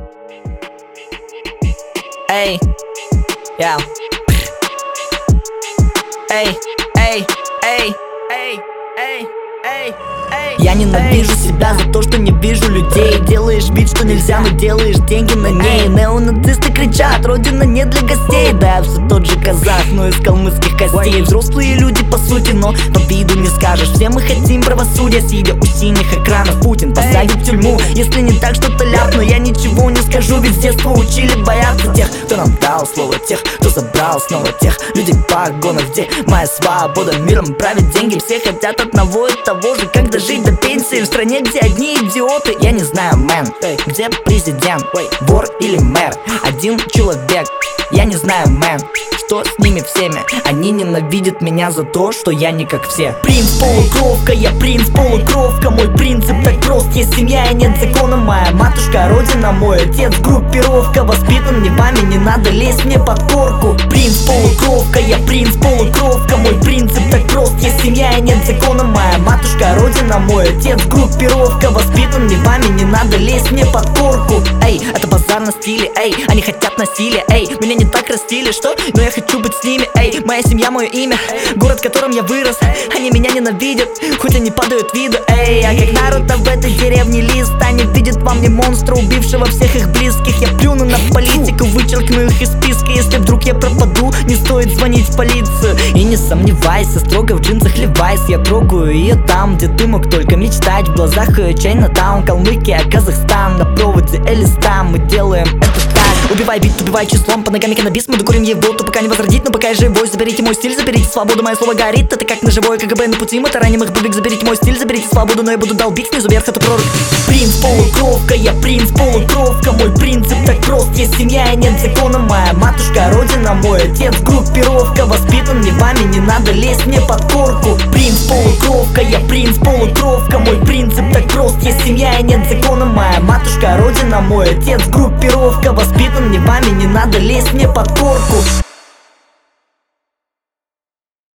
Эй, я. Эй, эй, эй, эй, эй, эй, эй. Я ненавижу себя за то, что не вижу людей. Делаешь вид, что нельзя, но делаешь деньги на ней. Неонацисты кричат: родина не для гостей. Да, я все тот же казах, но из калмыцких костей. Взрослые люди по сути, но по виду не скажешь. Все мы хотим правосудия, сидя у синих экранов. Путин посадит в тюрьму, если не так что-то ляпну. Я ничего не скажу, ведь с детства учили бояться тех, кто нам дал слово, тех, кто забрал снова тех. Люди в погонах, где моя свобода, миром правят деньги. Все хотят одного и того же, как дожить до пенсии в стране, где одни идиоты. Я не знаю, мэн, где президент, вор или мэр? Один человек. Я не знаю, мэн, что с ними всеми. Они ненавидят меня за то, что я не как все. Принц полукровка, я принц полукровка. Мой принцип так прост: есть семья и нет закона. Моя матушка родина, мой отец группировка. Воспитан не вами, не надо лезть мне под корку. Принц полукровка, я принц полукровка. Мой принцип так прост: есть семья и нет закона. Моя матушка родина, мой отец группировка. Воспитан не вами, не надо лезть мне под корку. Эй, это базар на стиле, эй, они хотят насилия, эй. Меня не так растили, что? Но я хочу быть с ними, эй. Моя семья, мое имя, город, в котором я вырос. Они меня ненавидят, хоть они падают виду, эй. А как Наруто в этой деревне лист, они видят во мне монстра, убившего всех их близких. Я плюну на политику, вычеркну их из списка. Если вдруг я пропаду, не стоит звонить в полицию. И не сомневайся, строго в джинсах Levi's. Я трогаю ее там, где ты мог только мечтать. В глазах ее Чайнатаун, Калмыкия, Казахстан. На проводе Элистан, мы делаем это так. Убивай бит, убивай числом, под ногами каннабис. Мы докурим его, то пока не возродить, но пока я живой. Заберите мой стиль, заберите свободу, мое слово горит. Это как ножевое КГБ на пути, мы тараним их бубик. Заберите мой стиль, заберите свободу, но я буду долбить снизу вверх, это пророк. Принц полукровка, я принц полукровка. Мой принцип так прост: есть семья и нет закона. Моя матушка родина, мой отец группировка. Воспитан не вами, не надо лезть мне под корку. Принц полукровка, я принц полукровка. Мой принцип так прост: есть семья и нет закона. Моя матушка родина, мой отец группировка. Воспитан не вами, не надо лезть мне под корку.